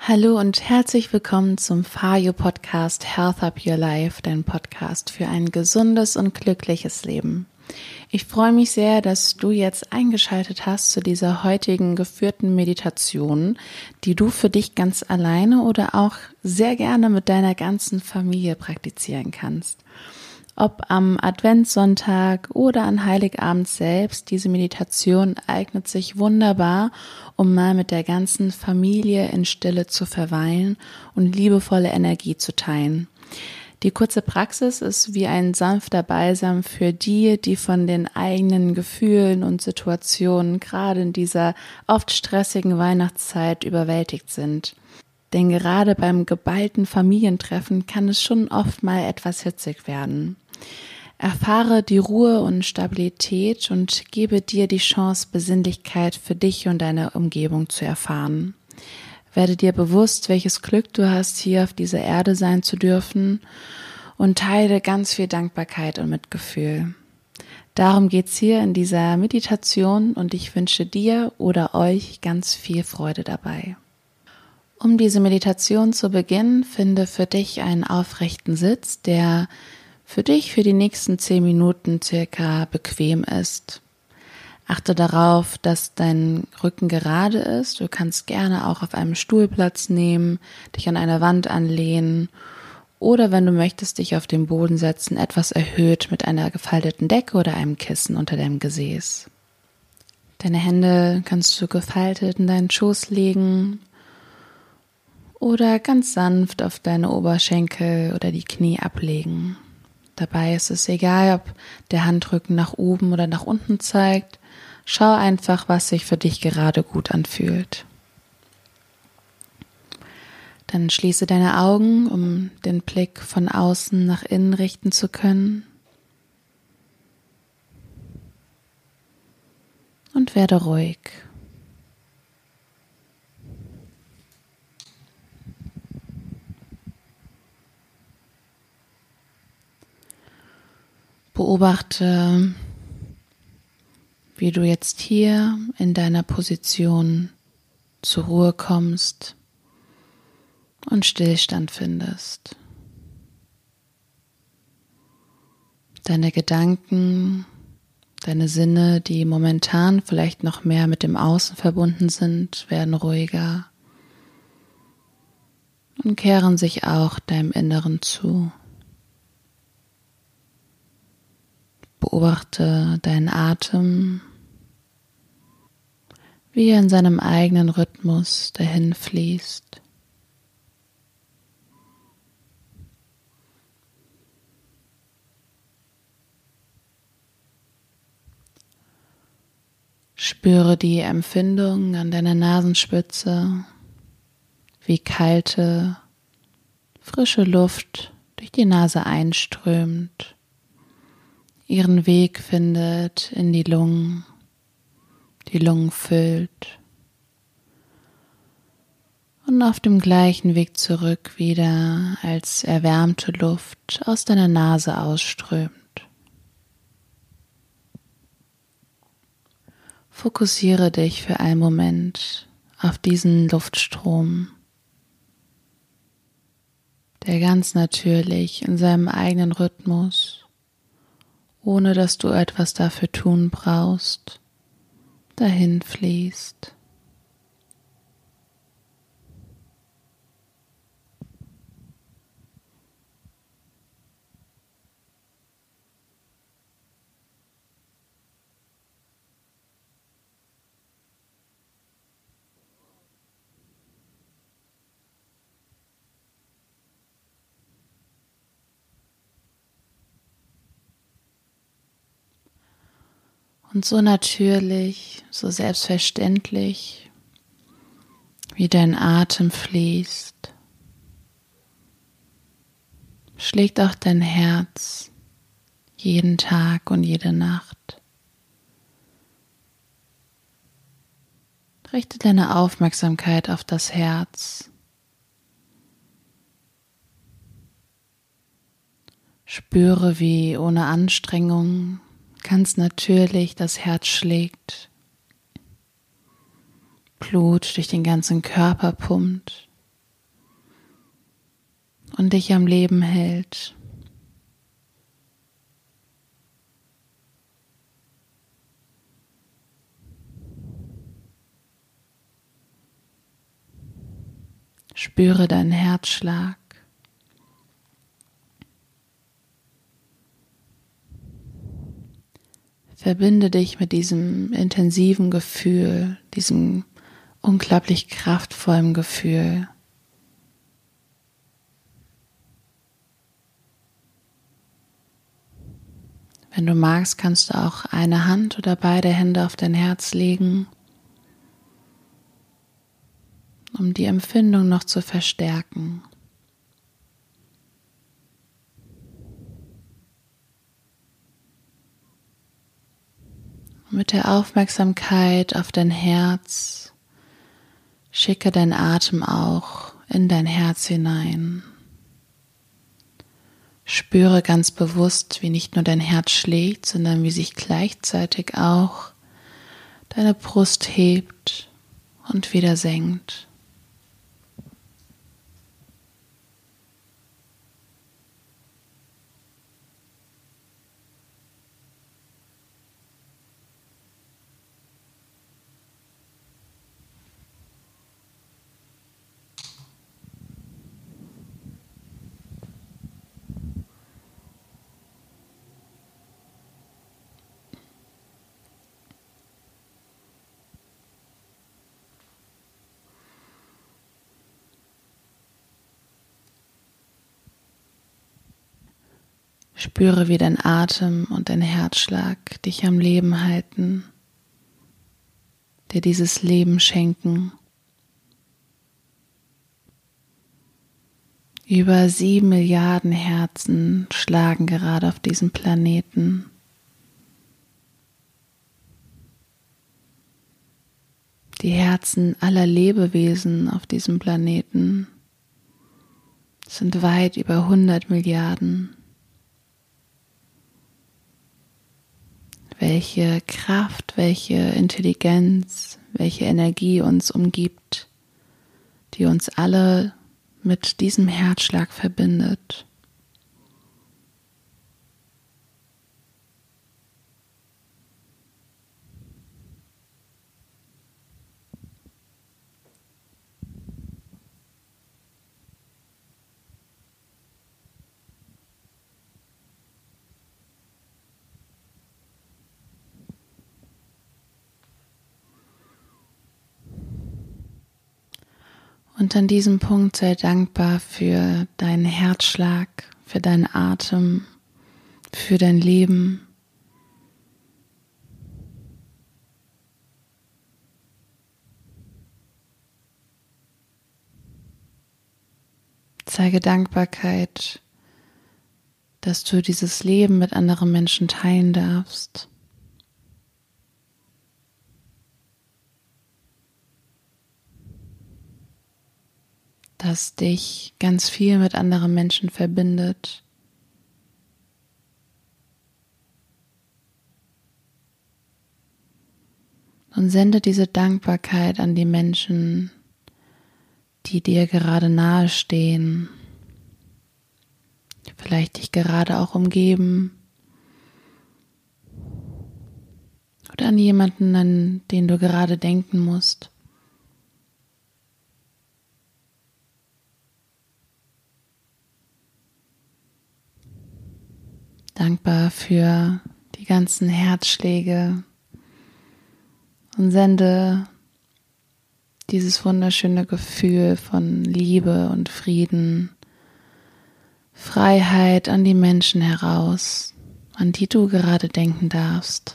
Hallo und herzlich willkommen zum FAYO Podcast Health Up Your Life, dein Podcast für ein gesundes und glückliches Leben. Ich freue mich sehr, dass du jetzt eingeschaltet hast zu dieser heutigen geführten Meditation, die du für dich ganz alleine oder auch sehr gerne mit deiner ganzen Familie praktizieren kannst. Ob am Adventssonntag oder an Heiligabend selbst, diese Meditation eignet sich wunderbar, um mal mit der ganzen Familie in Stille zu verweilen und liebevolle Energie zu teilen. Die kurze Praxis ist wie ein sanfter Balsam für die, die von den eigenen Gefühlen und Situationen gerade in dieser oft stressigen Weihnachtszeit überwältigt sind. Denn gerade beim geballten Familientreffen kann es schon oft mal etwas hitzig werden. Erfahre die Ruhe und Stabilität und gebe dir die Chance, Besinnlichkeit für dich und deine Umgebung zu erfahren. Werde dir bewusst, welches Glück du hast, hier auf dieser Erde sein zu dürfen und teile ganz viel Dankbarkeit und Mitgefühl. Darum geht's hier in dieser Meditation und ich wünsche dir oder euch ganz viel Freude dabei. Um diese Meditation zu beginnen, finde für dich einen aufrechten Sitz, der für dich für die nächsten 10 Minuten circa bequem ist. Achte darauf, dass dein Rücken gerade ist. Du kannst gerne auch auf einem Stuhl Platz nehmen, dich an einer Wand anlehnen oder wenn du möchtest, dich auf den Boden setzen, etwas erhöht mit einer gefalteten Decke oder einem Kissen unter deinem Gesäß. Deine Hände kannst du gefaltet in deinen Schoß legen oder ganz sanft auf deine Oberschenkel oder die Knie ablegen. Dabei ist es egal, ob der Handrücken nach oben oder nach unten zeigt. Schau einfach, was sich für dich gerade gut anfühlt. Dann schließe deine Augen, um den Blick von außen nach innen richten zu können. Und werde ruhig. Beobachte, wie du jetzt hier in deiner Position zur Ruhe kommst und Stillstand findest. Deine Gedanken, deine Sinne, die momentan vielleicht noch mehr mit dem Außen verbunden sind, werden ruhiger und kehren sich auch deinem Inneren zu. Beobachte deinen Atem, wie er in seinem eigenen Rhythmus dahin fließt. Spüre die Empfindung an deiner Nasenspitze, wie kalte, frische Luft durch die Nase einströmt, ihren Weg findet in die Lungen füllt und auf dem gleichen Weg zurück wieder als erwärmte Luft aus deiner Nase ausströmt. Fokussiere dich für einen Moment auf diesen Luftstrom, der ganz natürlich in seinem eigenen Rhythmus, ohne dass du etwas dafür tun brauchst, dahin fließt. Und so natürlich, so selbstverständlich, wie dein Atem fließt, schlägt auch dein Herz jeden Tag und jede Nacht. Richte deine Aufmerksamkeit auf das Herz. Spüre, wie ohne Anstrengung ganz natürlich das Herz schlägt, Blut durch den ganzen Körper pumpt und dich am Leben hält. Spüre deinen Herzschlag. Verbinde dich mit diesem intensiven Gefühl, diesem unglaublich kraftvollen Gefühl. Wenn du magst, kannst du auch eine Hand oder beide Hände auf dein Herz legen, um die Empfindung noch zu verstärken. Mit der Aufmerksamkeit auf dein Herz schicke deinen Atem auch in dein Herz hinein. Spüre ganz bewusst, wie nicht nur dein Herz schlägt, sondern wie sich gleichzeitig auch deine Brust hebt und wieder senkt. Spüre, wie dein Atem und dein Herzschlag dich am Leben halten, dir dieses Leben schenken. Über 7 Milliarden Herzen schlagen gerade auf diesem Planeten. Die Herzen aller Lebewesen auf diesem Planeten sind weit über 100 Milliarden. Welche Kraft, welche Intelligenz, welche Energie uns umgibt, die uns alle mit diesem Herzschlag verbindet. Und an diesem Punkt sei dankbar für deinen Herzschlag, für deinen Atem, für dein Leben. Zeige Dankbarkeit, dass du dieses Leben mit anderen Menschen teilen darfst. Dass dich ganz viel mit anderen Menschen verbindet. Und sende diese Dankbarkeit an die Menschen, die dir gerade nahe stehen, vielleicht dich gerade auch umgeben, oder an jemanden, an den du gerade denken musst. Dankbar für die ganzen Herzschläge und sende dieses wunderschöne Gefühl von Liebe und Frieden, Freiheit an die Menschen heraus, an die du gerade denken darfst.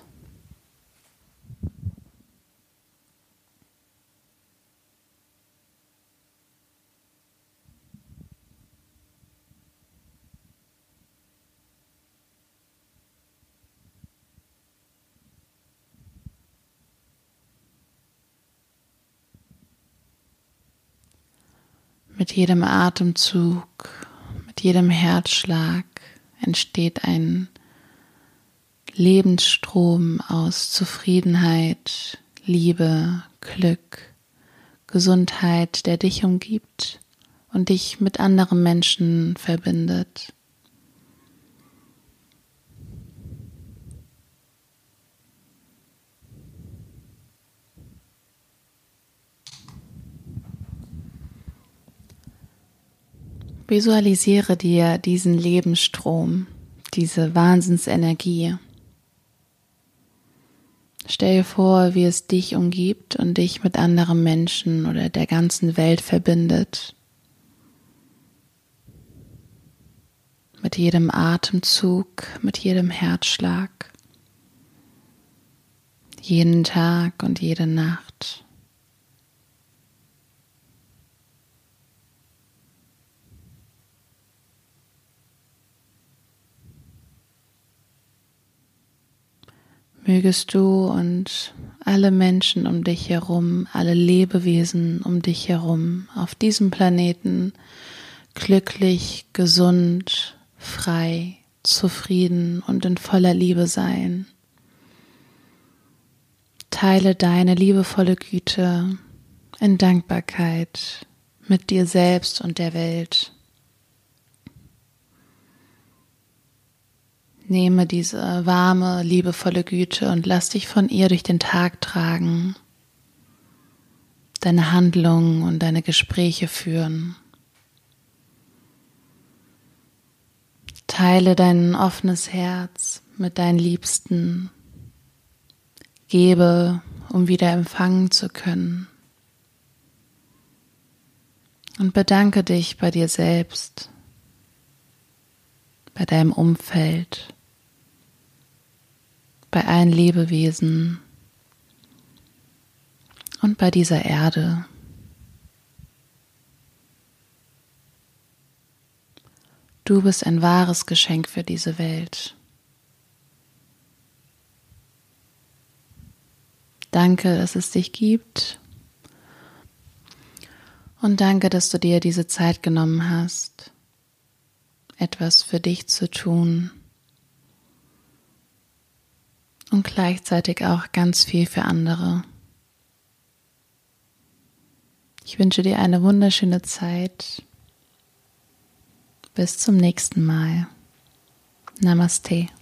Mit jedem Atemzug, mit jedem Herzschlag entsteht ein Lebensstrom aus Zufriedenheit, Liebe, Glück, Gesundheit, der dich umgibt und dich mit anderen Menschen verbindet. Visualisiere dir diesen Lebensstrom, diese Wahnsinnsenergie. Stell dir vor, wie es dich umgibt und dich mit anderen Menschen oder der ganzen Welt verbindet. Mit jedem Atemzug, mit jedem Herzschlag, jeden Tag und jede Nacht. Mögest du und alle Menschen um dich herum, alle Lebewesen um dich herum auf diesem Planeten glücklich, gesund, frei, zufrieden und in voller Liebe sein. Teile deine liebevolle Güte in Dankbarkeit mit dir selbst und der Welt. Nehme diese warme, liebevolle Güte und lass dich von ihr durch den Tag tragen, deine Handlungen und deine Gespräche führen. Teile dein offenes Herz mit deinen Liebsten. Gebe, um wieder empfangen zu können. Und bedanke dich bei dir selbst, bei deinem Umfeld, bei allen Lebewesen und bei dieser Erde. Du bist ein wahres Geschenk für diese Welt. Danke, dass es dich gibt. Und danke, dass du dir diese Zeit genommen hast, etwas für dich zu tun. Und gleichzeitig auch ganz viel für andere. Ich wünsche dir eine wunderschöne Zeit. Bis zum nächsten Mal. Namaste.